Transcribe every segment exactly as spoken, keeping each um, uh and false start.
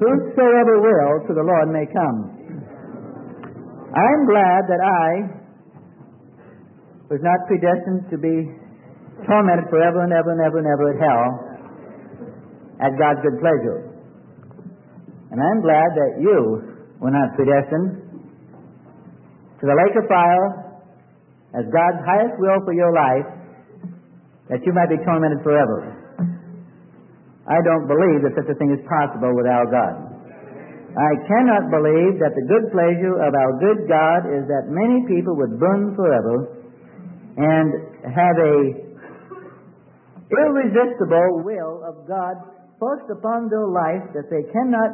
whosoever will to the Lord may come. I'm glad that I was not predestined to be tormented forever and ever and ever and ever at hell at God's good pleasure. And I'm glad that you were not predestined to the lake of fire as God's highest will for your life, that you might be tormented forever. I don't believe that such a thing is possible with our God. I cannot believe that the good pleasure of our good God is that many people would burn forever and have a irresistible will of God forced upon their life that they cannot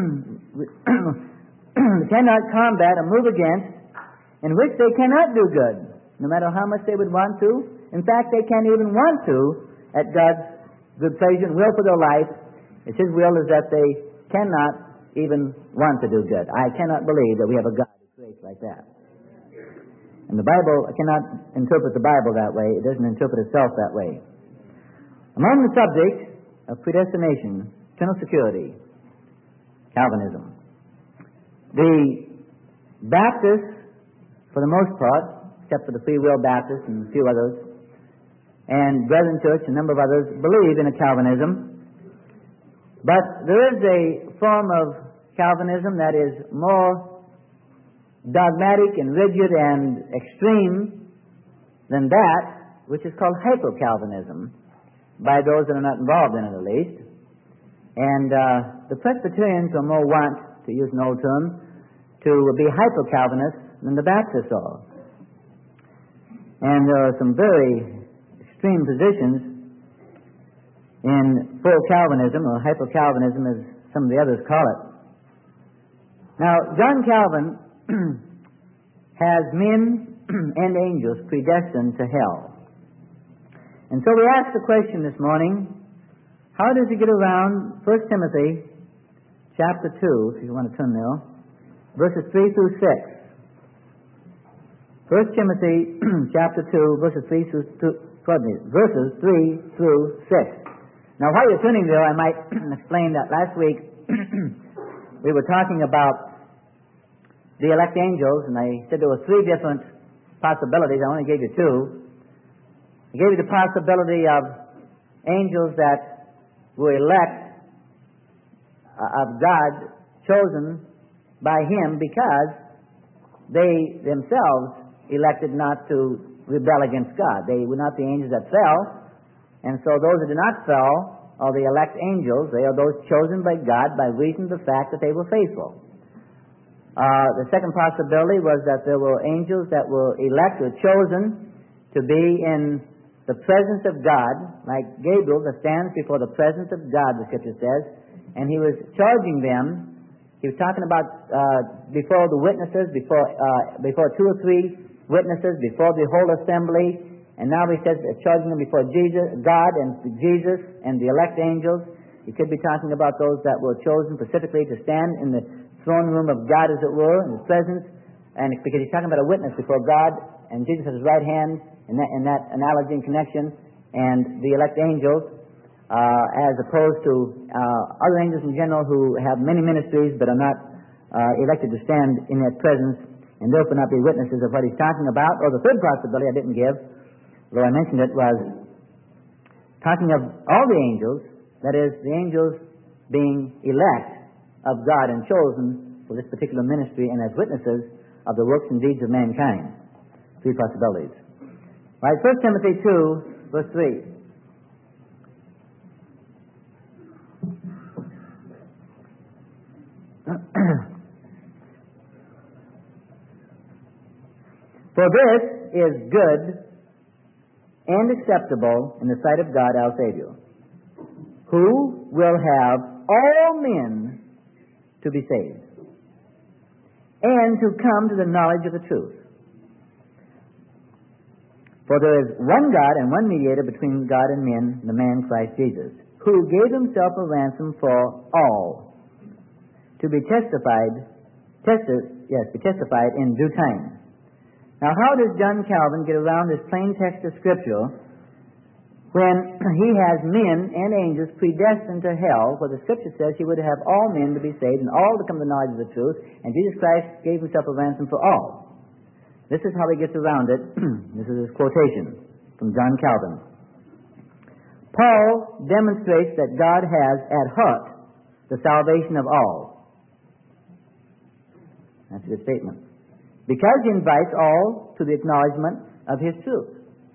cannot combat or move against, in which they cannot do good, no matter how much they would want to. In fact, they can't even want to at God's good pleasure and will for their life. It's His will is that they cannot even want to do good. I cannot believe that we have a God who creates like that. And the Bible, I cannot interpret the Bible that way. It doesn't interpret itself that way. I'm on the subject of predestination, eternal security, Calvinism. The Baptists, for the most part, except for the Free Will Baptists and a few others, and Brethren Church, a number of others, believe in a Calvinism. But there is a form of Calvinism that is more dogmatic and rigid and extreme than that, which is called hyper-Calvinism, by those that are not involved in it at least. And uh, the Presbyterians are more wont, to use an old term, to be hyper-Calvinists than the Baptists are. And there are some very extreme positions in full Calvinism, or hyper-Calvinism as some of the others call it. Now, John Calvin has men and angels predestined to hell. And so we ask the question this morning, how does he get around First Timothy chapter two, if you want to turn there, verses three through six. First Timothy chapter two, verses three through pardon me, verses three through six. Now, while you're turning there, I might explain that last week we were talking about the elect angels, and I said there were three different possibilities. I only gave you two. I gave you the possibility of angels that were elect uh, of God, chosen by Him because they themselves elected not to rebel against God. They were not the angels that fell, and so those that did not fall are the elect angels. They are those chosen by God by reason of the fact that they were faithful. Uh, the second possibility was that there were angels that were elected, chosen to be in the presence of God, like Gabriel that stands before the presence of God, the Scripture says, and he was charging them. He was talking about uh, before the witnesses, before uh, before two or three witnesses, before the whole assembly, and now he says uh, charging them before Jesus, God and Jesus and the elect angels. He could be talking about those that were chosen specifically to stand in the throne room of God, as it were, in His presence, and because he's talking about a witness before God, and Jesus at His right hand, in that, in that analogy and connection, and the elect angels, uh, as opposed to uh, other angels in general who have many ministries but are not uh, elected to stand in that presence, and therefore not be witnesses of what he's talking about. Or the third possibility I didn't give, though I mentioned it, was talking of all the angels, that is, the angels being elect of God and chosen for this particular ministry and as witnesses of the works and deeds of mankind. Three possibilities. All right, First Timothy two, verse three. For this is good and acceptable in the sight of God our Savior, who will have all men to be saved and to come to the knowledge of the truth. For there is one God and one mediator between God and men, the man Christ Jesus, who gave himself a ransom for all, to be testified, tested, yes, be testified in due time. Now, how does John Calvin get around this plain text of Scripture when he has men and angels predestined to hell, where the Scripture says he would have all men to be saved and all to come to the knowledge of the truth, and Jesus Christ gave himself a ransom for all. This is how he gets around it. This is his quotation from John Calvin. Paul demonstrates that God has at heart the salvation of all. That's a good statement. Because he invites all to the acknowledgement of his truth.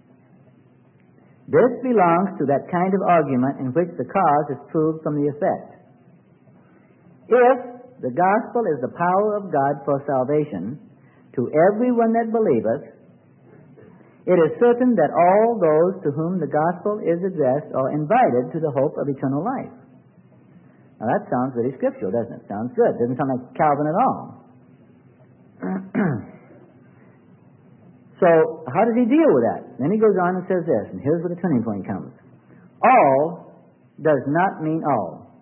This belongs to that kind of argument in which the cause is proved from the effect. If the gospel is the power of God for salvation to everyone that believeth, it is certain that all those to whom the gospel is addressed are invited to the hope of eternal life. Now that sounds very scriptural, doesn't it? Sounds good. Doesn't sound like Calvin at all. So, how does he deal with that? Then he goes on and says this, and here's where the turning point comes. All does not mean all.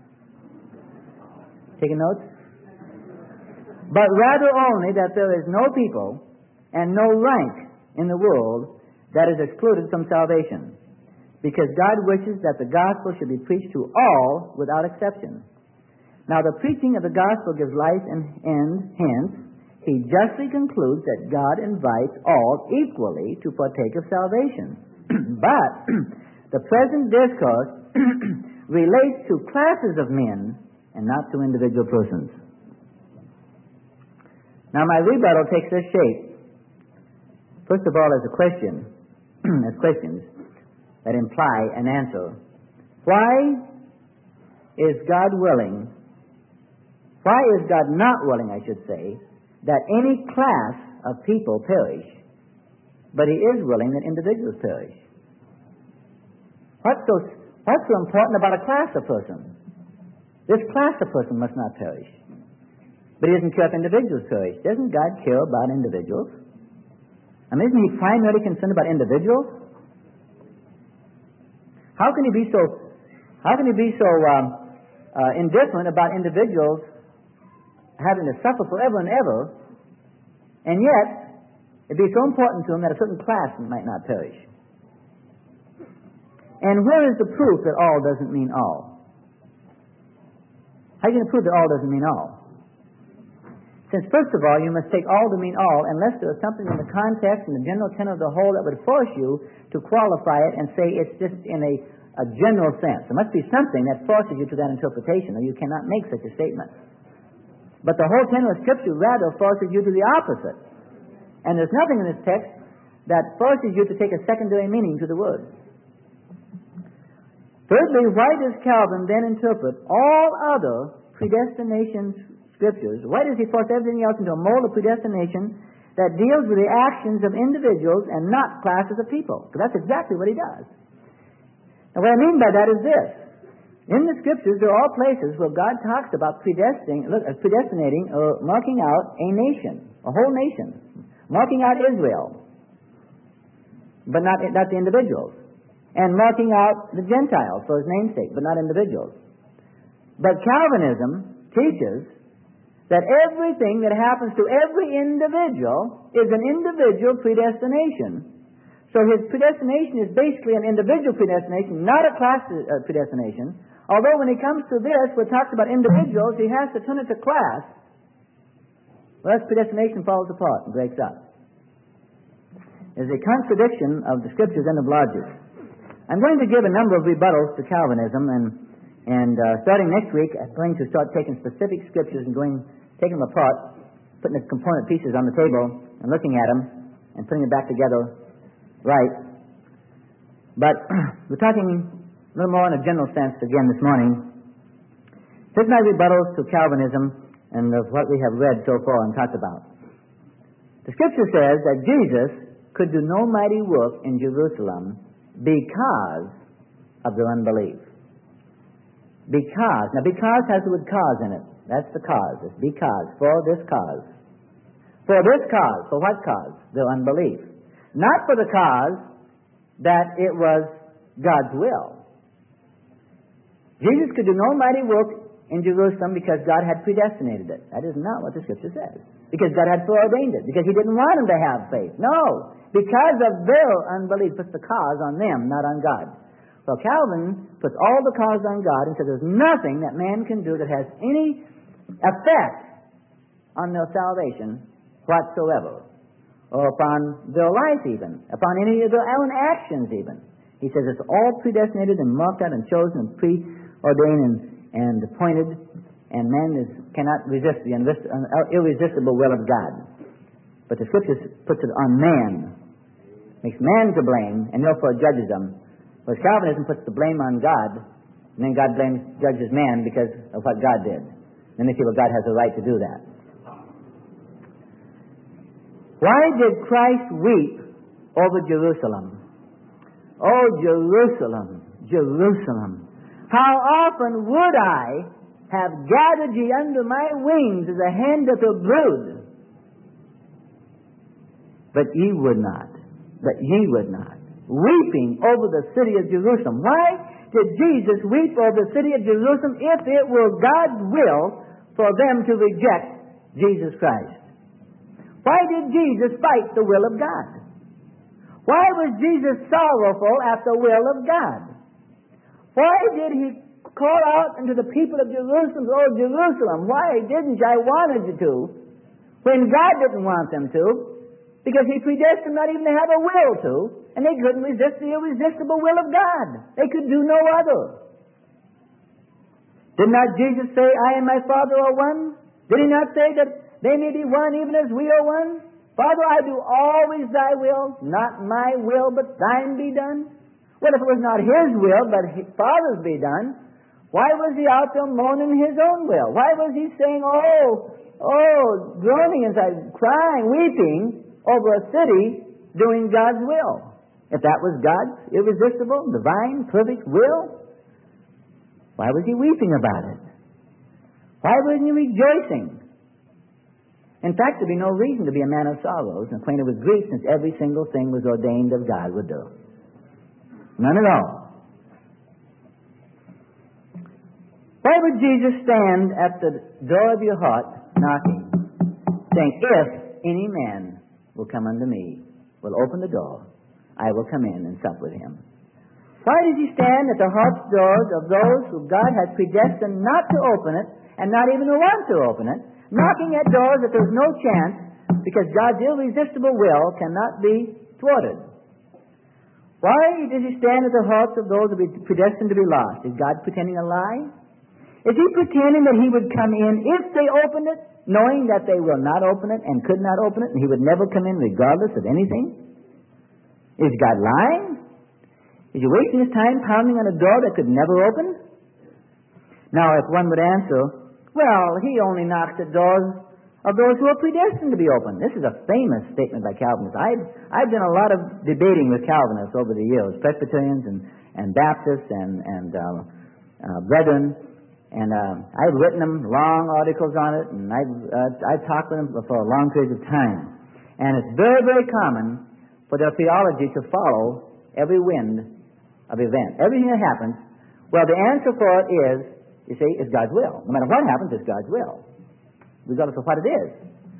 Taking notes? But rather only that there is no people and no rank in the world that is excluded from salvation, because God wishes that the gospel should be preached to all without exception. Now, the preaching of the gospel gives life and end, hence, he justly concludes that God invites all equally to partake of salvation. But the present discourse relates to classes of men and not to individual persons. Now, my rebuttal takes this shape. First of all, as a question, as questions that imply an answer. Why is God willing, why is God not willing, I should say, that any class of people perish, but he is willing that individuals perish? What's so, what's so important about a class of person? This class of person must not perish. But he doesn't care if individuals perish. Doesn't God care about individuals? I mean, isn't he primarily concerned about individuals? How can he be so, how can he be so um, uh, indifferent about individuals having to suffer forever and ever, and yet it'd be so important to him that a certain class might not perish? And where is the proof that all doesn't mean all? How are you going to prove that all doesn't mean all? Since, first of all, you must take all to mean all, unless there is something in the context and the general tenor of the whole that would force you to qualify it and say it's just in a, a general sense. There must be something that forces you to that interpretation, or you cannot make such a statement. But the whole tenor of Scripture rather forces you to the opposite. And there's nothing in this text that forces you to take a secondary meaning to the word. Thirdly, why does Calvin then interpret all other predestination Scriptures? Why does he force everything else into a mold of predestination that deals with the actions of individuals and not classes of people? Because that's exactly what he does. Now, what I mean by that is this. In the Scriptures, there are all places where God talks about predestinating, predestinating or marking out a nation, a whole nation, marking out Israel, but not, not the individuals, and marking out the Gentiles for his namesake, but not individuals. But Calvinism teaches that everything that happens to every individual is an individual predestination. So his predestination is basically an individual predestination, not a class uh, predestination. Although when he comes to this, where it talks about individuals, he has to turn it to class. Well, that's predestination falls apart and breaks up. There's a contradiction of the Scriptures and of logic. I'm going to give a number of rebuttals to Calvinism, and and uh, starting next week, I'm going to start taking specific Scriptures and going taking them apart, putting the component pieces on the table and looking at them and putting them back together right. But we're talking a little more in a general sense again this morning. Here's my rebuttals to Calvinism and of what we have read so far and talked about. The Scripture says that Jesus could do no mighty work in Jerusalem because of their unbelief. Because. Now, because has the word cause in it. That's the cause. It's because. For this cause. For this cause. For what cause? Their unbelief. Not for the cause that it was God's will. Jesus could do no mighty work in Jerusalem because God had predestinated it. That is not what the Scripture says. Because God had foreordained it. Because He didn't want them to have faith. No. Because of their unbelief, puts the cause on them, not on God. So Calvin puts all the cause on God and says there's nothing that man can do that has any effect on their salvation whatsoever. Or upon their life even. Upon any of their own actions even. He says it's all predestinated and marked out and chosen and preordained and, and appointed, and man is, cannot resist the irresistible will of God. But the Scripture puts it on man, makes man to blame, and therefore judges them. Whereas Calvinism puts the blame on God, and then God blames, judges man because of what God did. Then they feel God has a right to do that. Why did Christ weep over Jerusalem? Oh, Jerusalem, Jerusalem, how often would I have gathered ye under my wings as a hen doth her brood? But ye would not, but ye would not. Weeping over the city of Jerusalem. Why did Jesus weep over the city of Jerusalem if it were God's will for them to reject Jesus Christ? Why did Jesus fight the will of God? Why was Jesus sorrowful at the will of God? Why did He call out unto the people of Jerusalem, oh Jerusalem, why didn't you? I wanted you to, when God didn't want them to, because He predestined not even to have a will to, and they couldn't resist the irresistible will of God. They could do no other. Did not Jesus say, I and my Father are one? Did He not say that they may be one even as we are one? Father, I do always thy will, not my will, but thine be done. Well, if it was not his will, but his Father's be done, why was he out there mourning his own will? Why was he saying, oh, oh, groaning inside, crying, weeping over a city doing God's will? If that was God's irresistible, divine, perfect will, why was he weeping about it? Why wasn't he rejoicing? In fact, there'd be no reason to be a man of sorrows and acquainted with grief, since every single thing was ordained of God would do. None at all. Why would Jesus stand at the door of your heart knocking, saying, if any man will come unto me, will open the door, I will come in and sup with him? Why does he stand at the heart's doors of those who God has predestined not to open it, and not even to want to open it, knocking at doors that there's no chance, because God's irresistible will cannot be thwarted? Why does he stand at the hearts of those who are predestined to be lost? Is God pretending a lie? Is he pretending that he would come in if they opened it, knowing that they will not open it and could not open it, and he would never come in regardless of anything? Is God lying? Is he wasting his time pounding on a door that could never open? Now, if one would answer, well, he only knocks at doors of those who are predestined to be open. This is a famous statement by Calvinists. I've, I've done a lot of debating with Calvinists over the years, Presbyterians and, and Baptists and, and uh, uh, Brethren, and uh, I've written them long articles on it, and I've, uh, I've talked with them for a long period of time. And it's very, very common for their theology to follow every wind of event. Everything that happens, well, the answer for it is, you see, it's God's will. No matter what happens, it's God's will, regardless of what it is.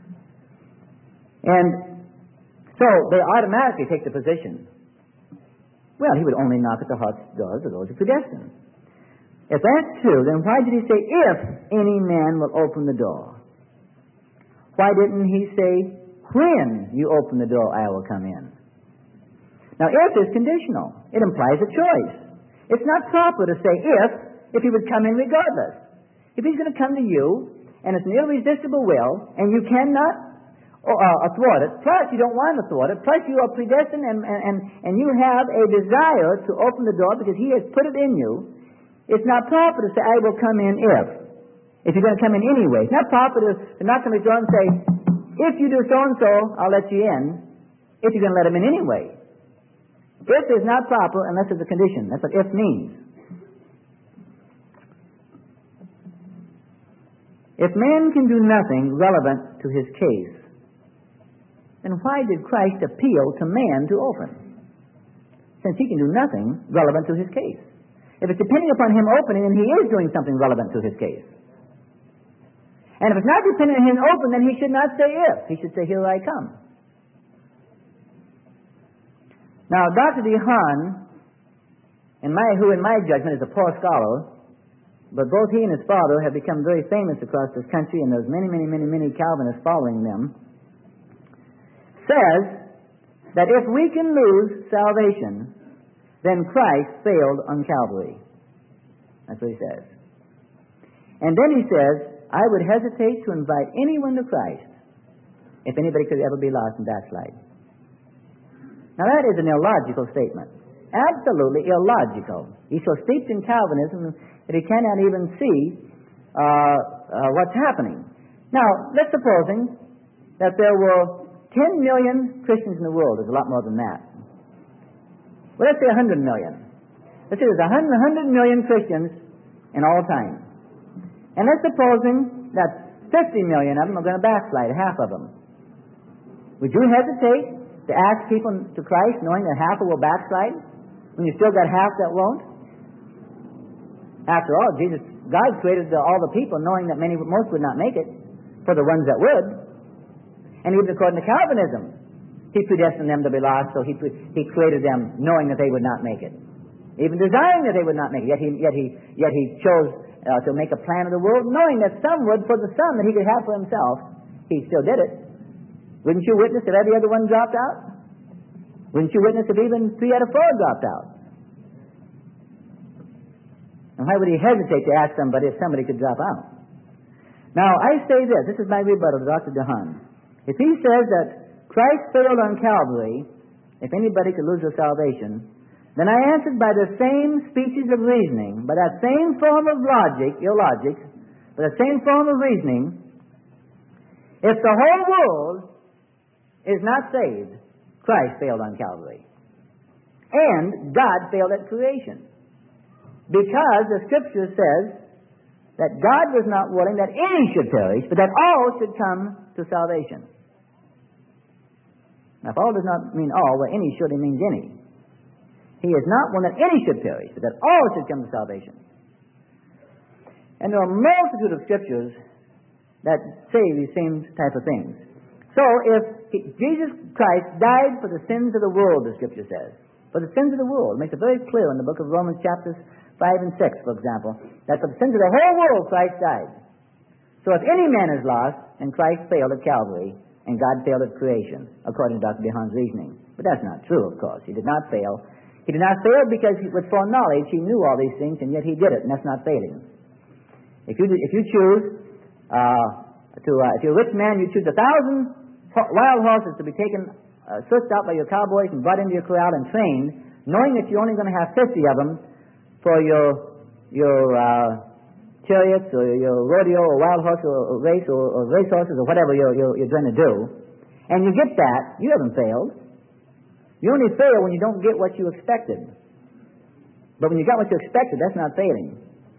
And so they automatically take the position, well, he would only knock at the heart's doors of those who are predestined. If that's true, then why did he say, if any man will open the door? Why didn't he say, when you open the door, I will come in? Now, if is conditional. It implies a choice. It's not proper to say if, if he would come in regardless. If he's going to come to you, and it's an irresistible will, and you cannot uh, thwart it, plus you don't want to thwart it, plus you are predestined and, and, and you have a desire to open the door because he has put it in you, it's not proper to say, I will come in if. If you're going to come in anyway. It's not proper to, to knock on the door and say, if you do so-and-so, I'll let you in, if you're going to let him in anyway. If is not proper unless it's a condition. That's what if means. If man can do nothing relevant to his case, then why did Christ appeal to man to open? Since he can do nothing relevant to his case. If it's depending upon him opening, then he is doing something relevant to his case. And if it's not dependent on him open, then he should not say if. He should say, here I come. Now, Doctor DeHaan, in my, who in my judgment is a poor scholar, but both he and his father have become very famous across this country, and there's many, many, many, many Calvinists following them, says that if we can lose salvation, then Christ failed on Calvary. That's what he says. And then he says, I would hesitate to invite anyone to Christ if anybody could ever be lost and backslide. Now that is an illogical statement. Absolutely illogical. He's so steeped in Calvinism that he cannot even see uh, uh, what's happening. Now, let's supposing that there were ten million Christians in the world. There's a lot more than that. Well, let's say one hundred million. Let's say there's one hundred million Christians in all time. And let's supposing that fifty million of them are going to backslide, half of them. Would you hesitate to ask people to Christ knowing that half will backslide when you still got half that won't? After all, Jesus, God created the, all the people knowing that many, most would not make it, for the ones that would. And even according to Calvinism, He predestined them to be lost, so He, he created them knowing that they would not make it. Even desiring that they would not make it. Yet He, yet he, yet he chose uh, to make a plan of the world, knowing that some would for the some that He could have for Himself. He still did it. Wouldn't you witness if every other one dropped out? Wouldn't you witness if even three out of four dropped out? And why would He hesitate to ask somebody if somebody could drop out? Now, I say this. This is my rebuttal to Doctor DeHaan. If he says that Christ failed on Calvary, if anybody could lose their salvation, then I answered by the same species of reasoning, by that same form of logic, illogic, by the same form of reasoning, if the whole world is not saved, Christ failed on Calvary. And God failed at creation. Because the Scripture says that God was not willing that any should perish, but that all should come to salvation. Now, if all does not mean all, well, any surely means any. He is not willing that any should perish, but that all should come to salvation. And there are a multitude of Scriptures that say these same type of things. So, if he, Jesus Christ died for the sins of the world, the Scripture says, for the sins of the world, it makes it very clear in the book of Romans chapters five and six, for example, that for the sins of the whole world Christ died. So if any man is lost, and Christ failed at Calvary, and God failed at creation, according to Doctor DeHaan's reasoning. But that's not true, of course. He did not fail. He did not fail because he, with foreknowledge he knew all these things, and yet he did it, and that's not failing. If you if you choose uh, to uh, if you're a rich man, you choose a thousand wild horses to be taken, uh, searched out by your cowboys and brought into your corral and trained, knowing that you're only going to have fifty of them for your your uh, chariots or your rodeo or wild horse or, or race or, or race horses or whatever you're, you're, you're going to do, and you get that, you haven't failed. You only fail when you don't get what you expected. But when you got what you expected, that's not failing.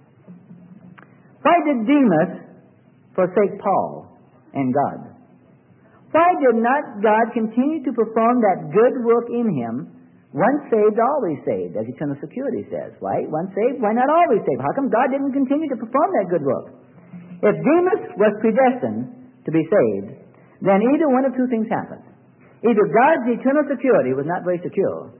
Why did Demas forsake Paul and God? Why did not God continue to perform that good work in him? Once saved, always saved, as Eternal Security says. Why? Once saved, why not always saved? How come God didn't continue to perform that good work? If Demas was predestined to be saved, then either one of two things happened. Either God's eternal security was not very secure,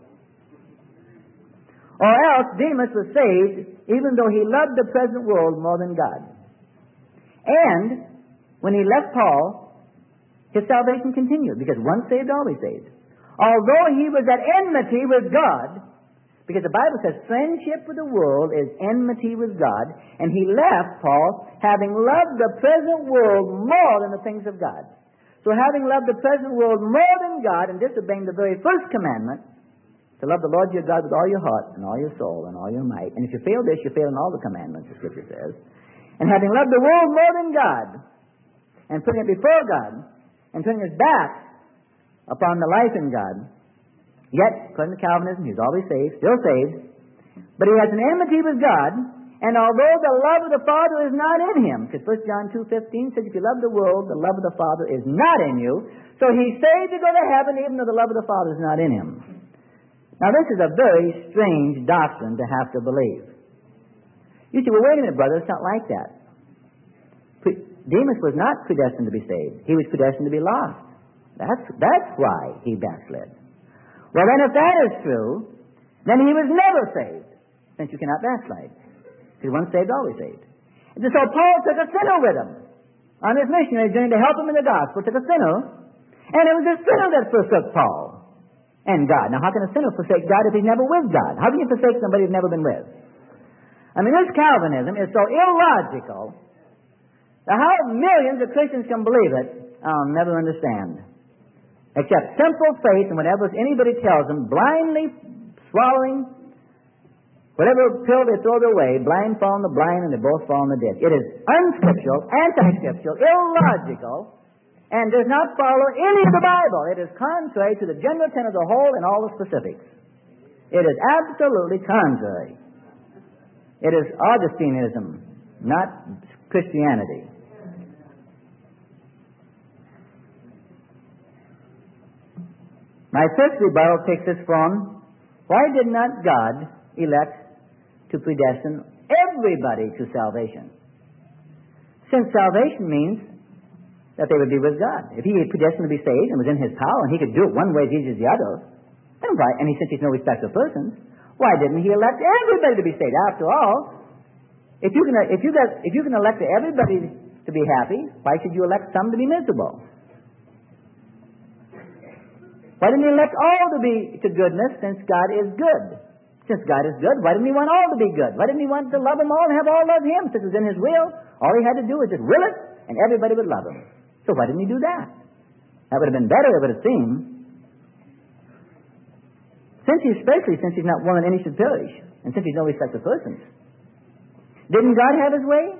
or else Demas was saved even though he loved the present world more than God. And when he left Paul, his salvation continued, because once saved, always saved. Although he was at enmity with God, because the Bible says friendship with the world is enmity with God, and he left Paul having loved the present world more than the things of God. So having loved the present world more than God and disobeying the very first commandment, to love the Lord your God with all your heart and all your soul and all your might, and if you fail this, you fail in all the commandments, the Scripture says, and having loved the world more than God, and putting it before God, and turning his back upon the life in God, yet, according to Calvinism, he's always saved, still saved, but he has an enmity with God, and although the love of the Father is not in him, because First John two fifteen says, if you love the world, the love of the Father is not in you, so he's saved to go to heaven even though the love of the Father is not in him. Now, this is a very strange doctrine to have to believe. You say, well, wait a minute, brother, it's not like that. Demas was not predestined to be saved. He was predestined to be lost. That's, that's why he backslid. Well, then if that is true, then he was never saved, since you cannot backslide. Because once saved, always saved. And so Paul took a sinner with him on his missionary journey to help him in the gospel, took a sinner, and it was a sinner that forsook Paul and God. Now, how can a sinner forsake God if he's never with God? How can you forsake somebody who's never been with? I mean, this Calvinism is so illogical that how millions of Christians can believe it, I'll never understand. Except simple faith in whatever anybody tells them, blindly swallowing whatever pill they throw their way, blind fall in the blind, and they both fall in the ditch. It is unscriptural, anti-scriptural, illogical, and does not follow any of the Bible. It is contrary to the general tenet of the whole and all the specifics. It is absolutely contrary. It is Augustinism, not Christianity. My first rebuttal takes this from, why did not God elect to predestine everybody to salvation? Since salvation means that they would be with God. If he had predestined to be saved and was in his power and he could do it one way as easy as the other, then why, and he since he's no respect of persons, why didn't he elect everybody to be saved? After all, if you can, if you got, if you can elect everybody to be happy, why should you elect some to be miserable? Why didn't he elect all to be to goodness, since God is good? Since God is good, why didn't he want all to be good? Why didn't he want to love them all and have all love him? Since it was in his will, all he had to do was just will it, and everybody would love him. So why didn't he do that? That would have been better, it would have seemed. Since he, especially since he's not willing any should perish, and since he's no respect of persons. Didn't God have his way?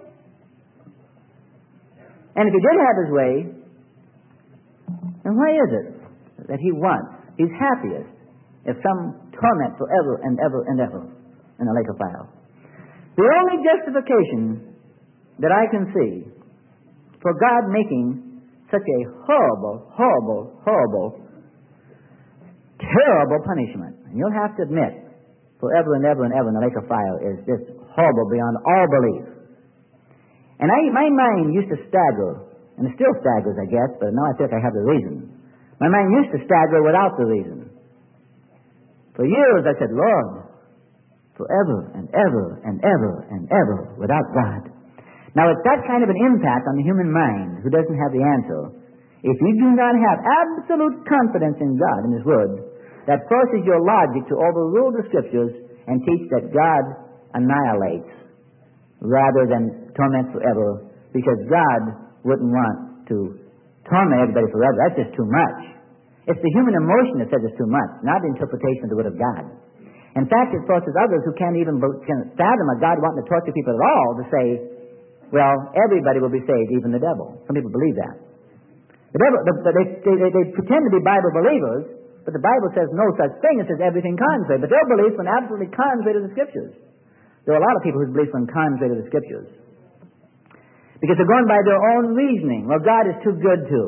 And if he did have his way, then why is it that he wants, he's happiest if some torment forever and ever and ever in the lake of fire? The only justification that I can see for God making such a horrible, horrible, horrible, terrible punishment, and you'll have to admit, forever and ever and ever in the lake of fire is just horrible beyond all belief. And I, my mind used to stagger, and it still staggers, I guess, but now I think I have the reason. My mind used to stagger without the reason. For years I said, Lord, forever and ever and ever and ever without God. Now it's that kind of an impact on the human mind who doesn't have the answer. If you do not have absolute confidence in God and His Word, that forces your logic to overrule the Scriptures and teach that God annihilates rather than torment forever, because God wouldn't want to torment everybody forever. That's just too much. It's the human emotion that says it's too much, not the interpretation of the Word of God. In fact, it forces others who can't even can fathom a God wanting to torture people at all to say, well, everybody will be saved, even the devil. Some people believe that. The devil, the, they, they, they, they pretend to be Bible believers, but the Bible says no such thing. It says everything contrary. But their beliefs were absolutely contrary to the Scriptures. There are a lot of people whose beliefs were contrary to the Scriptures, because they're going by their own reasoning. Well, God is too good to.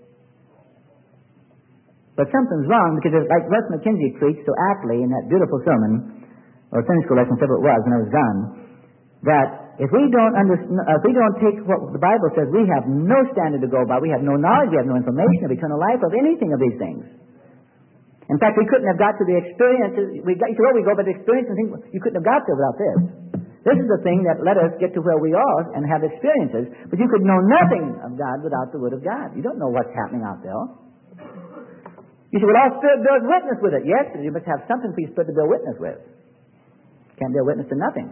But something's wrong, because like Russ McKenzie preached so aptly in that beautiful sermon, or Sunday school lesson, whatever it was, when I was gone, that if we don't under, uh, if we don't take what the Bible says, we have no standard to go by. We have no knowledge, we have no information of eternal life, of anything of these things. In fact, we couldn't have got to the experiences. We got, well, we go by the experience and think you couldn't have got there without this. This is the thing that let us get to where we are and have experiences. But you could know nothing of God without the Word of God. You don't know what's happening out there. You say, well, our Spirit bears witness with it. Yes, you must have something for your Spirit to bear witness with. Can't bear witness to nothing.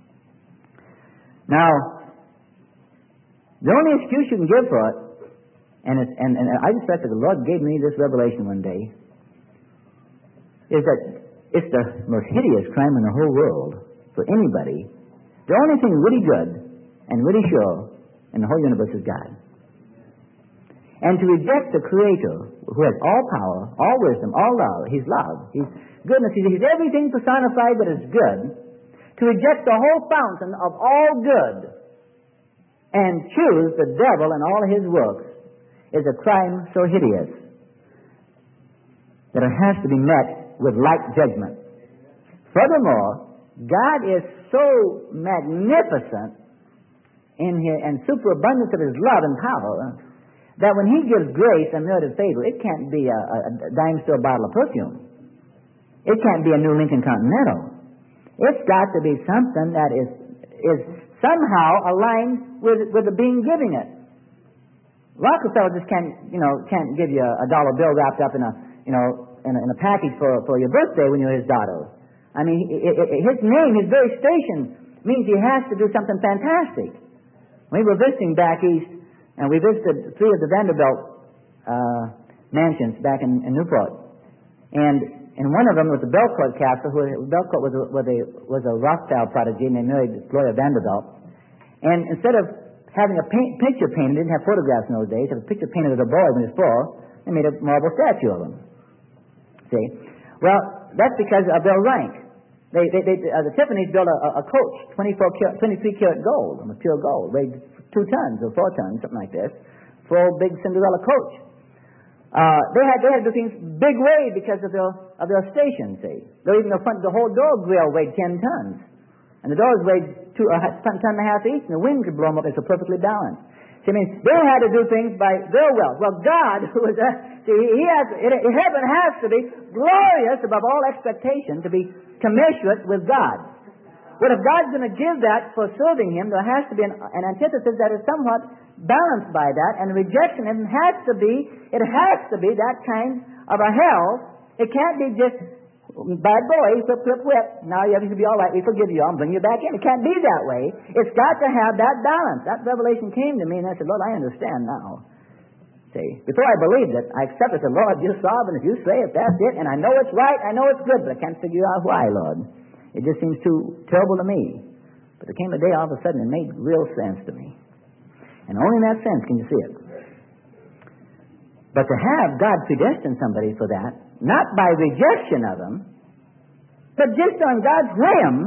Now, the only excuse you can give for it, and, it's, and, and I suspect that the Lord gave me this revelation one day, is that it's the most hideous crime in the whole world for anybody. The only thing really good and really sure in the whole universe is God. And to reject the Creator, who has all power, all wisdom, all love, He's love, He's goodness, He's, he's everything personified that is good, to reject the whole fountain of all good and choose the devil and all his works is a crime so hideous that it has to be met with like judgment. Furthermore, God is so magnificent in His, and superabundance of His love and power, that when He gives grace and merited favor, it can't be a, a, a dime store bottle of perfume. It can't be a new Lincoln Continental. It's got to be something that is is somehow aligned with with the being giving it. Rockefeller just can't, you know, can't give you a dollar bill wrapped up in a, you know, in a, in a package for for your birthday when you're his daughter. I mean, it, it, his name, his very station, means he has to do something fantastic. We were visiting back east, and we visited three of the Vanderbilt uh, mansions back in, in Newport, and. And one of them was the Belcourt Castle, who Belcourt was a, was a, was a Rothschild prodigy, and they married Gloria Vanderbilt. And instead of having a paint, picture painted, they didn't have photographs in those days, they had a picture painted of the boy when he was four, they made a marble statue of him. See? Well, that's because of their rank. They, they, they, uh, the Tiffany's built a, a coach, twenty-four karat, twenty-three karat gold, of pure gold, weighed two tons or four tons, something like this, full big Cinderella coach. Uh, they had they had to do things big way because of their of their station. See, though even the front the whole door grill weighed ten tons, and the doors weighed two a ton, ton and a half each, and the wind could blow them up. They were perfectly balanced. See, I mean, they had to do things by their wealth. Well, God, who is a, see, He has it, heaven has to be glorious above all expectation to be commensurate with God. But if God's going to give that for serving Him, there has to be an, an antithesis that is somewhat balanced by that, and rejection it has to be, it has to be that kind of a hell. It can't be just bad boy, whip, whip, whip. Now you have to be all right. We forgive you. I'll bring you back in. It can't be that way. It's got to have that balance. That revelation came to me, and I said, Lord, I understand now. See, before I believed it, I accepted the Lord. You're sovereign. If you say it, that's it. And I know it's right. I know it's good, but I can't figure out why, Lord. It just seems too terrible to me. But there came a day all of a sudden it made real sense to me. And only in that sense can you see it. But to have God predestine somebody for that, not by rejection of Him, but just on God's whim,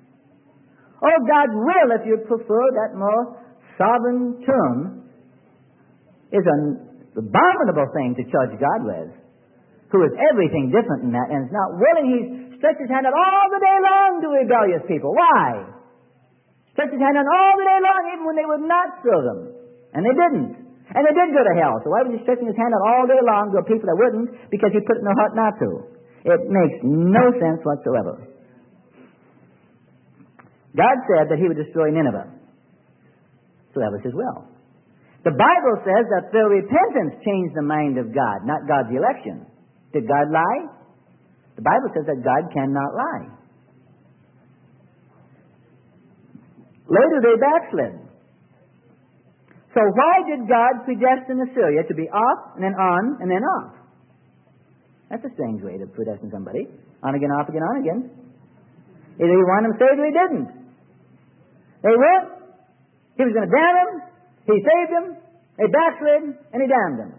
or God's will, if you'd prefer that more sovereign term, is an abominable thing to charge God with, who is everything different than that, and is not willing. He stretched His hand out all the day long to rebellious people. Why? Stretched His hand out all the day long, even when they would not serve Him. And they didn't. And they did go to hell. So why was He stretching His hand out all day long to people that wouldn't? Because He put it in their heart not to. It makes no sense whatsoever. God said that He would destroy Nineveh. So that was His will. The Bible says that their repentance changed the mind of God, not God's election. Did God lie? The Bible says that God cannot lie. Later they backslid. So why did God predestine Assyria to be off and then on and then off? That's a strange way to predestine somebody. On again, off again, on again. Either He wanted them saved or He didn't. They went. He was going to damn them. He saved them. They backslid and He damned them.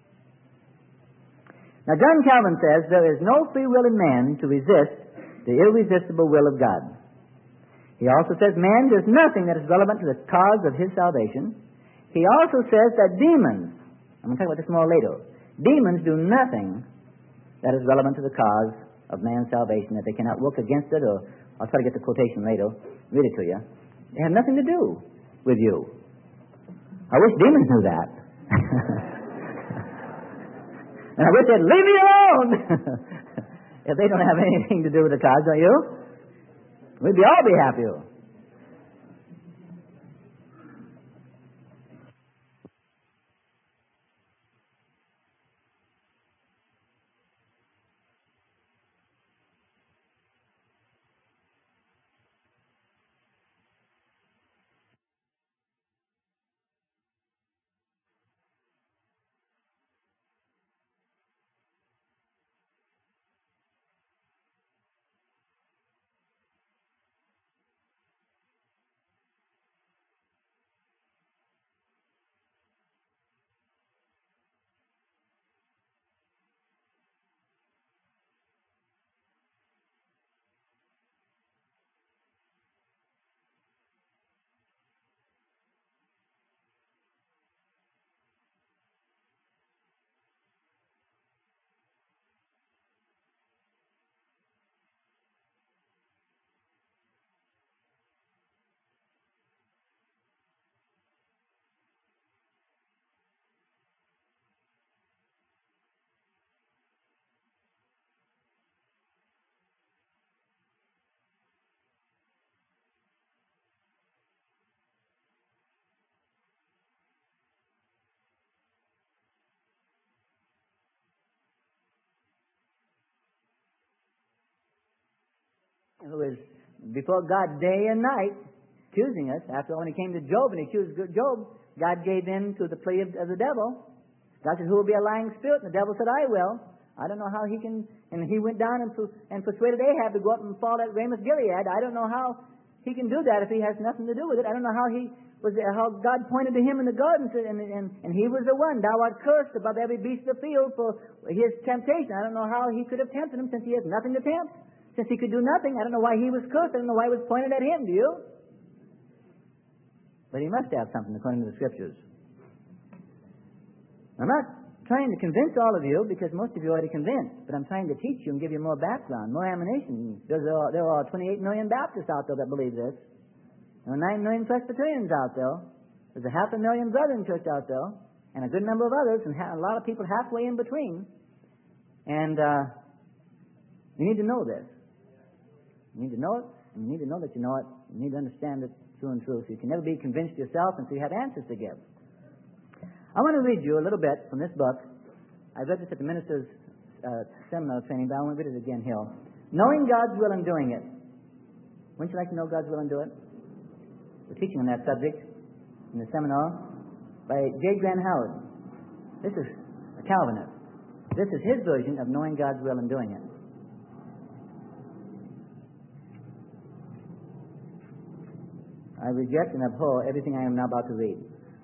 Now, John Calvin says there is no free will in man to resist the irresistible will of God. He also says man does nothing that is relevant to the cause of his salvation. He also says that demons, I'm going to talk about this more later, demons do nothing that is relevant to the cause of man's salvation, that they cannot work against it, or I'll try to get the quotation later, read it to you. They have nothing to do with you. I wish demons knew that. And I wish they'd leave me alone. If they don't have anything to do with the cause, don't you? We'd be all be happier. who was before God day and night, accusing us. After when he came to Job and he accused Job, God gave in to the plea of, of the devil. God said, who will be a lying spirit? And the devil said, I will. I don't know how he can... And he went down and, and persuaded Ahab to go up and fall at Ramoth Gilead. I don't know how he can do that if he has nothing to do with it. I don't know how he was how God pointed to him in the garden, and, and, and he was the one. Thou art cursed above every beast of the field for his temptation. I don't know how he could have tempted him since he has nothing to tempt. Since he could do nothing, I don't know why he was cursed. I don't know why it was pointed at him. Do you? But he must have something according to the Scriptures. I'm not trying to convince all of you because most of you are already convinced, but I'm trying to teach you and give you more background, more ammunition. There's a, there are twenty-eight million Baptists out there that believe this. There are nine million Presbyterians out there. There's a half a million Brethren Church out there, and a good number of others, and a lot of people halfway in between. And uh, you need to know this. You need to know it, and you need to know that you know it. You need to understand it through and through, so you can never be convinced yourself until you have answers to give. I want to read you a little bit from this book. I read this at the minister's uh, seminar training, but I want to read it again here. Knowing God's will and doing it. Wouldn't you like to know God's will and do it? We're teaching on that subject in the seminar by J. Grant Howard. This is a Calvinist. This is his version of knowing God's will and doing it. I reject and abhor everything I am now about to read.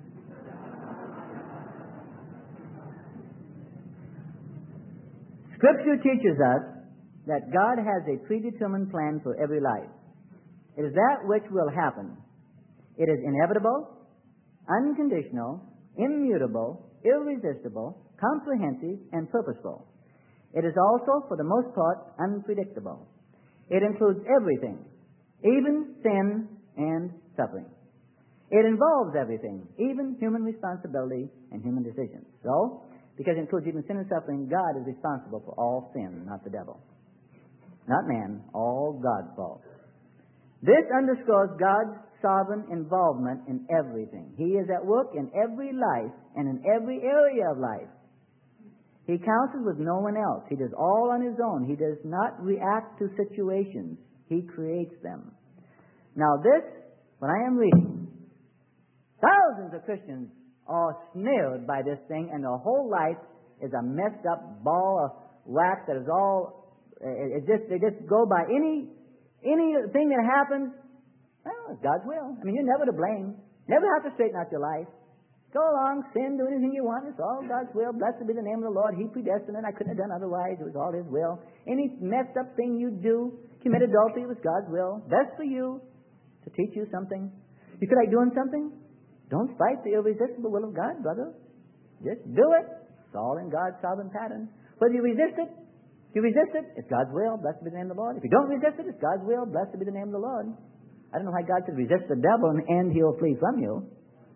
Scripture teaches us that God has a predetermined plan for every life. It is that which will happen. It is inevitable, unconditional, immutable, irresistible, comprehensive, and purposeful. It is also, for the most part, unpredictable. It includes everything, even sin and suffering. It involves everything, even human responsibility and human decisions. So, because it includes even sin and suffering, God is responsible for all sin, not the devil. Not man, all God's fault. This underscores God's sovereign involvement in everything. He is at work in every life and in every area of life. He counsels with no one else. He does all on his own. He does not react to situations. He creates them. Now this, when I am reading, thousands of Christians are snared by this thing, and their whole life is a messed up ball of wax that is all, it just, they just go by any, anything that happens, well, it's God's will. I mean, you're never to blame. Never have to straighten out your life. Go along, sin, do anything you want. It's all God's will. Blessed be the name of the Lord. He predestined it. I couldn't have done otherwise. It was all His will. Any messed up thing you do, commit adultery, it was God's will. Best for you to teach you something. You feel like doing something? Don't fight the irresistible will of God, brother. Just do it. It's all in God's sovereign pattern. Whether you resist it, if you resist it, it's God's will. Blessed be the name of the Lord. If you don't resist it, it's God's will. Blessed be the name of the Lord. I don't know why God says resist the devil and he'll flee from you.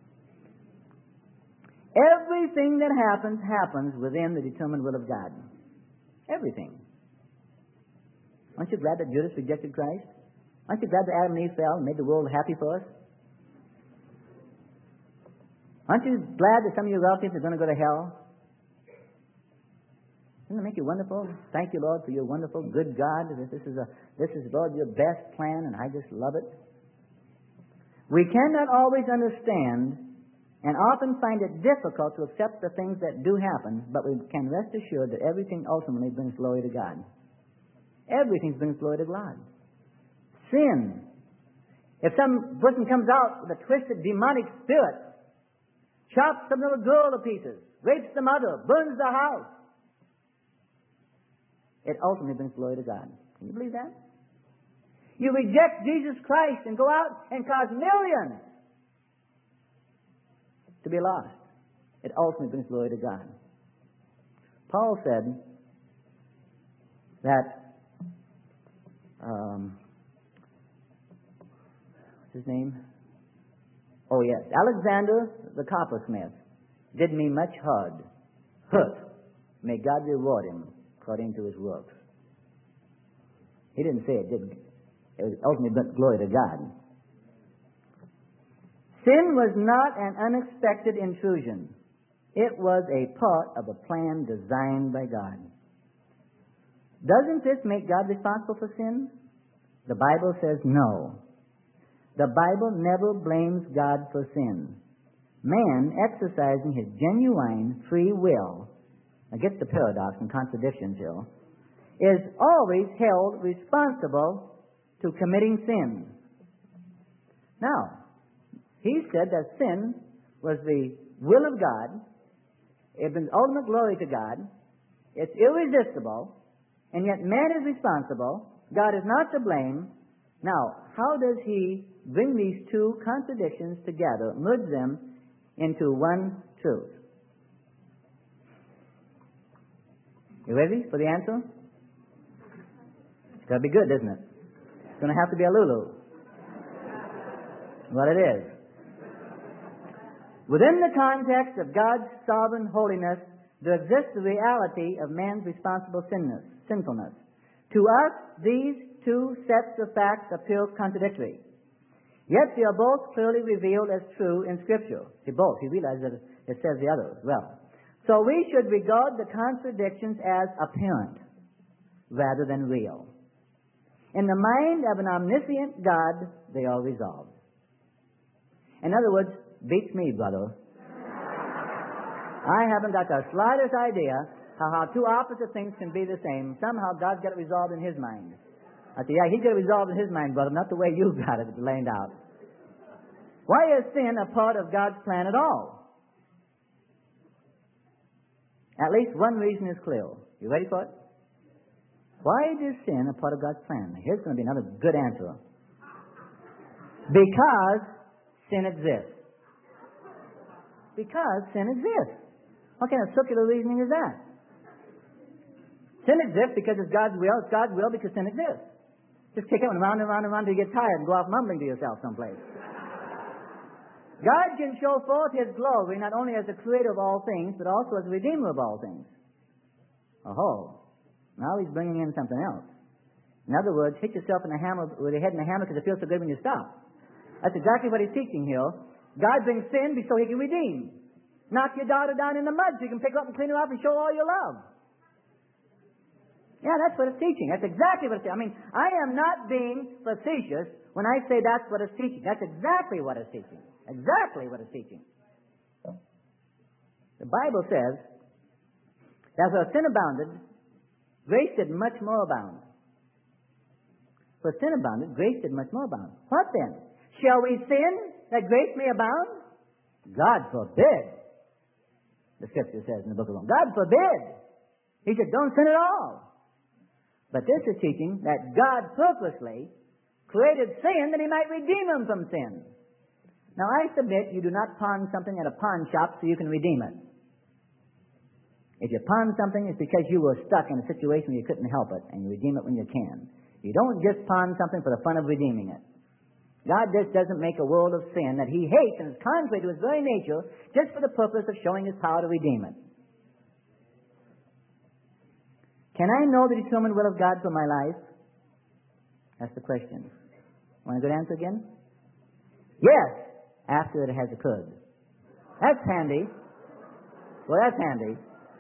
Everything that happens, happens within the determined will of God. Everything. Aren't you glad that Judas rejected Christ? Aren't you glad that Adam and Eve fell and made the world happy for us? Aren't you glad that some of your relatives are going to go to hell? Doesn't it make you wonderful? Thank you, Lord, for your wonderful, good God. This is, a, this is, Lord, your best plan, and I just love it. We cannot always understand and often find it difficult to accept the things that do happen, but we can rest assured that everything ultimately brings glory to God. Everything brings glory to God. Sin. If some person comes out with a twisted demonic spirit, chops some little girl to pieces, rapes the mother, burns the house, it ultimately brings glory to God. Can you believe that? You reject Jesus Christ and go out and cause millions to be lost. It ultimately brings glory to God. Paul said that, um, what's his name? Oh, yes. Alexander the coppersmith did me much hard, hurt. May God reward him according to his works. He didn't say it did. It was ultimately brought glory to God. Sin was not an unexpected intrusion. It was a part of a plan designed by God. Doesn't this make God responsible for sin? The Bible says no. The Bible never blames God for sin. Man, exercising his genuine free will, now get the paradox and contradictions here, is always held responsible to committing sin. Now, he said that sin was the will of God. It brings ultimate glory to God. It's irresistible, and yet man is responsible. God is not to blame. Now, how does he bring these two contradictions together, merge them into one truth? You ready for the answer? It's got to be good, isn't it? It's going to have to be a Lulu. What it is. Within the context of God's sovereign holiness, there exists the reality of man's responsible sinness, sinfulness. To us, these two sets of facts appear contradictory. Yet they are both clearly revealed as true in Scripture. See, both. You realize that it says the other as well. So we should regard the contradictions as apparent rather than real. In the mind of an omniscient God, they are resolved. In other words, beats me, brother. I haven't got the slightest idea how, how two opposite things can be the same. Somehow God's got it resolved in His mind. I say, yeah, He's got it resolved in His mind, brother, not the way you've got it laid out. Why is sin a part of God's plan at all? At least one reason is clear. You ready for it? Why is sin a part of God's plan? Here's going to be another good answer. Because sin exists. Because sin exists. What kind of circular reasoning is that? Sin exists because it's God's will. It's God's will because sin exists. Just kick it around and around and around until you get tired and go off mumbling to yourself someplace. God can show forth His glory not only as the creator of all things, but also as the redeemer of all things. Oh, now He's bringing in something else. In other words, hit yourself in the hammer with your head in the hammer because it feels so good when you stop. That's exactly what He's teaching here. God brings sin so He can redeem. Knock your daughter down in the mud so you can pick her up and clean her up and show all your love. Yeah, that's what it's teaching. That's exactly what it's teaching. I mean, I am not being facetious when I say that's what it's teaching. That's exactly what it's teaching. Exactly what it's teaching. The Bible says that where sin abounded, grace did much more abound. For sin abounded, grace did much more abound. What then? Shall we sin that grace may abound? God forbid. The Scripture says in the book of Romans. God forbid. He said, don't sin at all. But this is teaching that God purposely created sin that He might redeem them from sin. Now, I submit you do not pawn something at a pawn shop so you can redeem it. If you pawn something, it's because you were stuck in a situation where you couldn't help it, and you redeem it when you can. You don't just pawn something for the fun of redeeming it. God just doesn't make a world of sin that He hates and is contrary to His very nature just for the purpose of showing His power to redeem it. Can I know the determined will of God for my life? That's the question. Want a good answer again? Yes, after it has occurred. That's handy. Well, that's handy.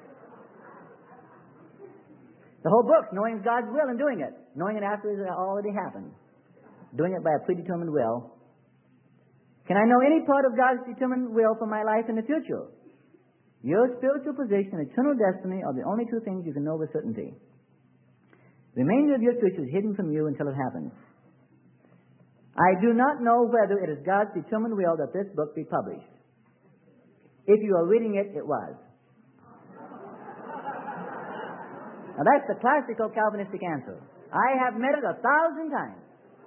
The whole book's knowing God's will and doing it. Knowing it after it's already happened. Doing it by a predetermined will. Can I know any part of God's determined will for my life in the future? Your spiritual position and eternal destiny are the only two things you can know with certainty. The remainder of your future is hidden from you until it happens. I do not know whether it is God's determined will that this book be published. If you are reading it, it was. Now that's the classical Calvinistic answer. I have met it a thousand times.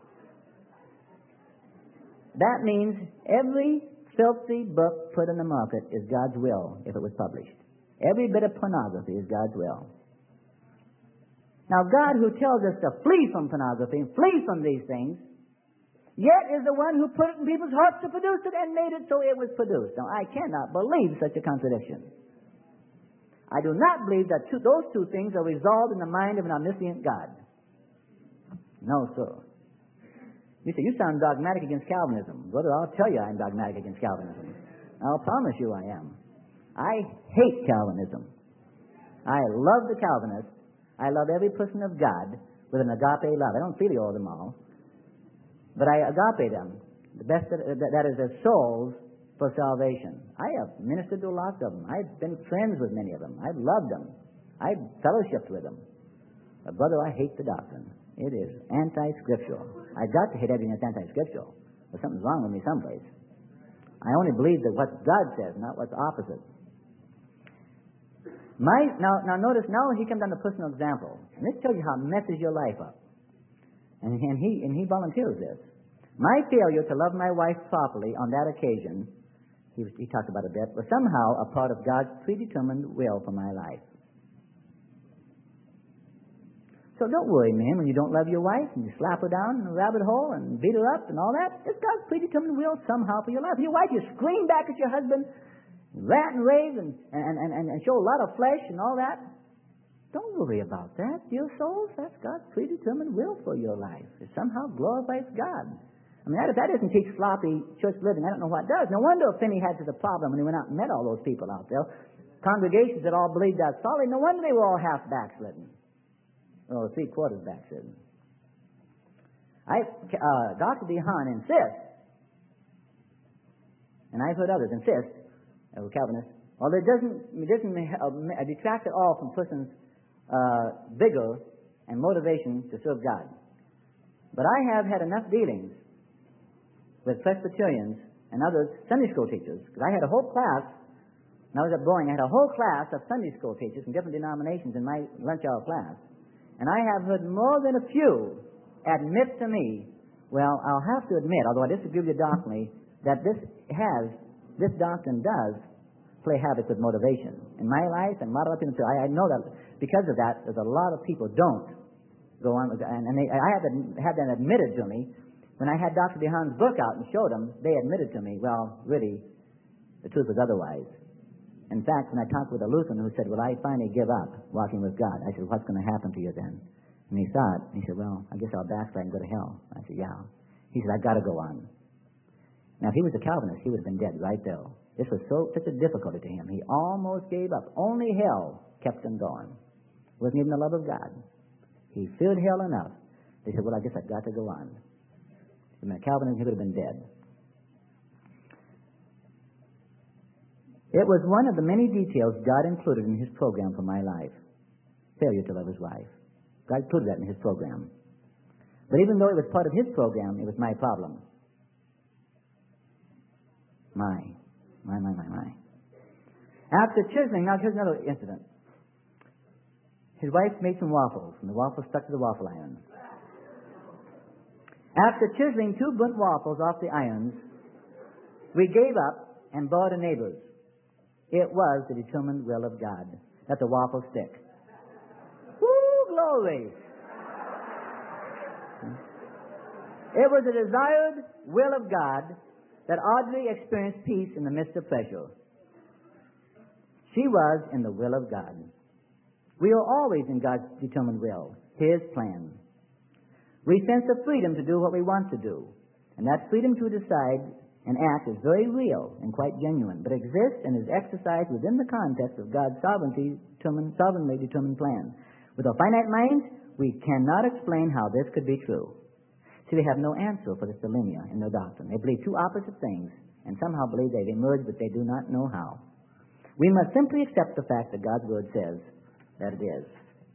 That means every filthy book put in the market is God's will if it was published. Every bit of pornography is God's will. Now God, who tells us to flee from pornography, flee from these things, yet is the one who put it in people's hearts to produce it and made it so it was produced. Now I cannot believe such a contradiction. I do not believe that two, those two things are resolved in the mind of an omniscient God. No, sir. You say, you sound dogmatic against Calvinism. Brother, I'll tell you I'm dogmatic against Calvinism. I'll promise you I am. I hate Calvinism. I love the Calvinists. I love every person of God with an agape love. I don't feel all of them all. but I agape them. The best that, that is their souls for salvation. I have ministered to lots of them. I've been friends with many of them. I've loved them. I've fellowshiped with them. But brother, I hate the doctrine. It is anti-scriptural. I've got to hate everything that's anti-scriptural. There's something wrong with me someplace. I only believe that what God says, not what's opposite. My, now, now notice, now he comes on the personal example. And this tells you how it messes your life up. And, and, he, and he volunteers this. My failure to love my wife properly on that occasion, he, was, he talked about a bit, was somehow a part of God's predetermined will for my life. So don't worry, man, when you don't love your wife and you slap her down in a rabbit hole and beat her up and all that. It's God's predetermined will somehow for your life. Your wife, you scream back at your husband, rant and rave and, and, and, and show a lot of flesh and all that. Don't worry about that, dear souls. That's God's predetermined will for your life. It somehow glorifies God. I mean, that, if that doesn't teach sloppy church living, I don't know what does. No wonder Finney had such a problem when he went out and met all those people out there. Congregations that all believed that solid. No wonder they were all half backslidden. Or three quarters backslidden. I, uh, Doctor DeHaan insists, and I've heard others insist, uh, Calvinists, although it doesn't, it doesn't uh, detract at all from a person's uh, vigor and motivation to serve God. But I have had enough dealings with Presbyterians and other Sunday school teachers, because I had a whole class, when I was at Boeing, I had a whole class of Sunday school teachers from different denominations in my lunch hour class. And I have heard more than a few admit to me, well, I'll have to admit, although I disagree with you doctrinally, that this has, this doctrine does play havoc with motivation. In my life, and a lot of people too, I, I know that because of that, there's a lot of people don't go on, with, and, and they, I have had that admitted to me. When I had Doctor DeHaan's book out and showed them, they admitted to me, well, really, the truth was otherwise. In fact, when I talked with a Lutheran who said, well, I finally give up walking with God, I said, what's going to happen to you then? And he saw it. And he said, well, I guess I'll backslide and go to hell. I said, yeah. He said, I've got to go on. Now, if he was a Calvinist, he would have been dead right there. This was so such a difficulty to him. He almost gave up. Only hell kept him going. It wasn't even the love of God. He feared hell enough. They said, well, I guess I've got to go on. If he was a Calvinist, he would have been dead. It was one of the many details God included in his program for my life. Failure to love his wife. God included that in his program. But even though it was part of his program, it was my problem. My. My, my, my, my. After chiseling, now here's another incident. His wife made some waffles, and the waffles stuck to the waffle iron. After chiseling two burnt waffles off the irons, we gave up and bought a neighbor's. It was the determined will of God that the waffles stick. Woo, glory! It was the desired will of God that Audrey experienced peace in the midst of pressure. She was in the will of God. We are always in God's determined will, His plan. We sense the freedom to do what we want to do, and that freedom to decide and act is very real and quite genuine, but exists and is exercised within the context of God's sovereignty, determined, sovereignly determined plan. With our finite minds, we cannot explain how this could be true. See, they have no answer for this dilemma in their doctrine. They believe two opposite things and somehow believe they've emerged, but they do not know how. We must simply accept the fact that God's Word says that it is.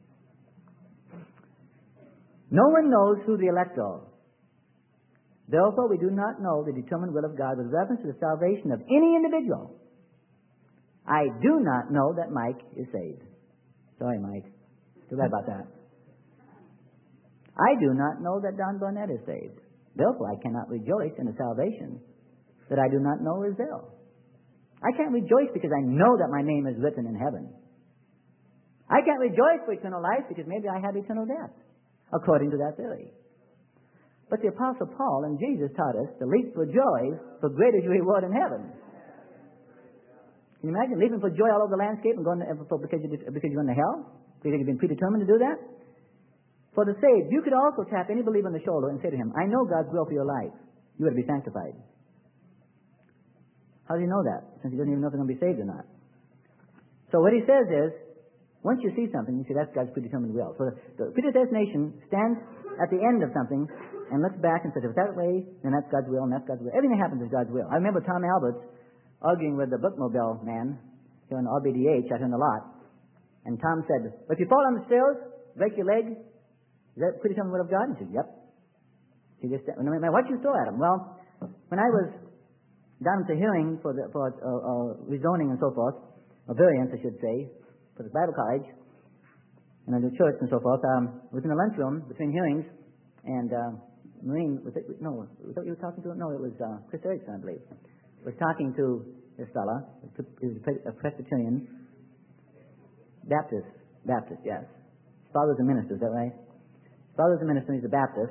No one knows who the elect are. Therefore, we do not know the determined will of God with reference to the salvation of any individual. I do not know that Mike is saved. Sorry, Mike. Too bad about that. I do not know that Don Burnett is saved. Therefore, I cannot rejoice in a salvation that I do not know is there. I can't rejoice because I know that my name is written in heaven. I can't rejoice for eternal life because maybe I have eternal death, according to that theory. But the Apostle Paul and Jesus taught us to leap for joy, for great is your reward in heaven. Can you imagine leaping for joy all over the landscape and going to, because, you, because you're going to hell? Because you've been predetermined to do that? For the saved, you could also tap any believer on the shoulder and say to him, I know God's will for your life. You ought to be sanctified. How does he know that? Since he doesn't even know if they're going to be saved or not. So what he says is, once you see something, you say that's God's predetermined will. So the, the predestination stands at the end of something and looks back and says, if that way, then that's God's will, and that's God's will. Everything that happens is God's will. I remember Tom Alberts arguing with the bookmobile man here in R B D H out in the lot, and Tom said, if you fall on the stairs, break your leg, is that pretty common will of God? He said, yep. He just, no matter what you throw at him. Well, when I was down at the hearing for the, for uh, uh, rezoning and so forth, or variance, I should say, for the Bible college, and the church and so forth, um, I was in the lunchroom between hearings, and uh, Marine, was it, no, was that what you were talking to? No, it was uh, Chris Erickson, I believe, was talking to this fella, he's a Presbyterian, Baptist, Baptist, yes. His father's a minister, is that right? His father's a minister, he's a Baptist.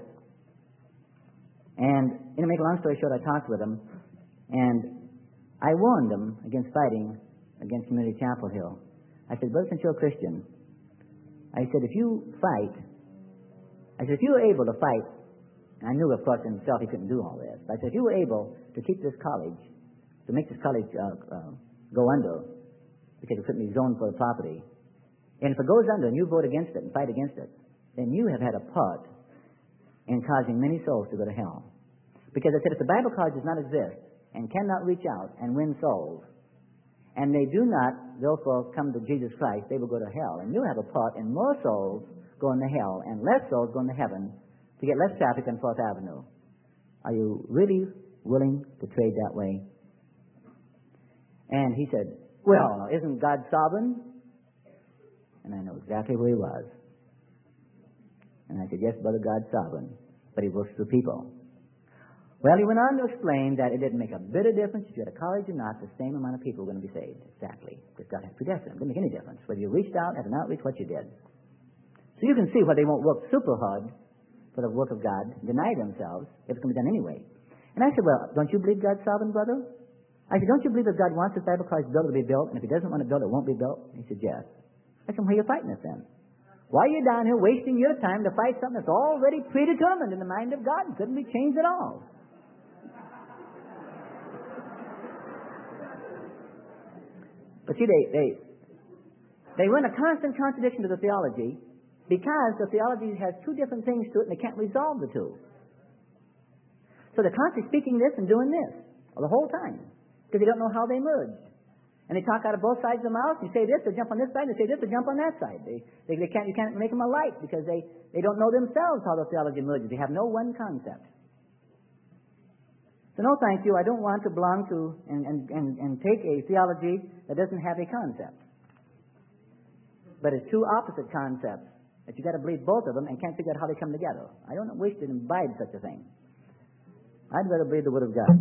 And, you know, make a long story short, I talked with him, and I warned him against fighting against Community Chapel Hill. I said, brother, since you're a Christian, I said, if you fight, I said, if you were able to fight, and I knew, of course, in himself he couldn't do all this, but I said, if you were able to keep this college, to make this college uh, uh, go under, because it couldn't be zoned for the property, and if it goes under and you vote against it and fight against it, then you have had a part in causing many souls to go to hell. Because I said, if the Bible college does not exist and cannot reach out and win souls, and they do not, therefore, come to Jesus Christ, they will go to hell. And you have a part in more souls going to hell and less souls going to heaven to get less traffic on Fourth Avenue. Are you really willing to trade that way? And he said, well, isn't God sovereign? And I know exactly where he was. And I said, yes, brother, God's sovereign, but he works through people. Well, he went on to explain that it didn't make a bit of difference if you had a college or not, the same amount of people were going to be saved. Exactly. Because God has predestined. It didn't make any difference. Whether you reached out, had an outreach, what you did. So you can see why they won't work super hard for the work of God, deny themselves, if it's going to be done anyway. And I said, well, don't you believe God's sovereign, brother? I said, don't you believe if God wants this Bible college built, it'll be built, and if he doesn't want to build, it won't be built? He said, yes. I said, why are you fighting it then? Why are you down here wasting your time to fight something that's already predetermined in the mind of God and couldn't be changed at all? But see, they, they, they run a constant contradiction to the theology because the theology has two different things to it and they can't resolve the two. So they're constantly speaking this and doing this the whole time because they don't know how they merge. And they talk out of both sides of the mouth. You say this, they jump on this side. They say this, they jump on that side. They, they, they can't, you can't make them alike because they, they don't know themselves how the theology merges. They have no one concept. So no, thank you. I don't want to belong to and, and, and, and take a theology that doesn't have a concept. But it's two opposite concepts that you got to believe both of them and can't figure out how they come together. I don't wish to imbibe such a thing. I'd rather believe the Word of God.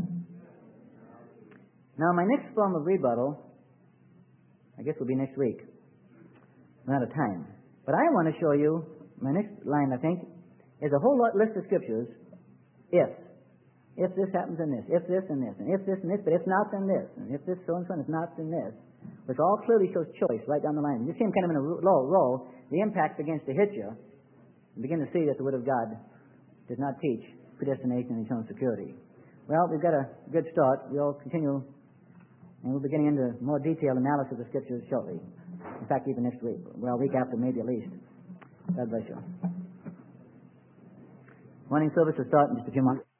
Now, my next form of rebuttal, I guess, will be next week. I'm out of time. But I want to show you, my next line, I think, is a whole lot list of scriptures. If. If this happens, then this. If this, and this. And if this, and this. But if not, then this. And if this, so and so, and if not, then this. Which all clearly shows choice right down the line. You see them kind of in a low row. The impact begins to hit you. You begin to see that the Word of God does not teach predestination and eternal security. Well, we've got a good start. We'll continue, and we'll be getting into more detailed analysis of the Scriptures shortly. In fact, even next week. Well, a week after, maybe at least. God bless you. Morning service will start in just a few months.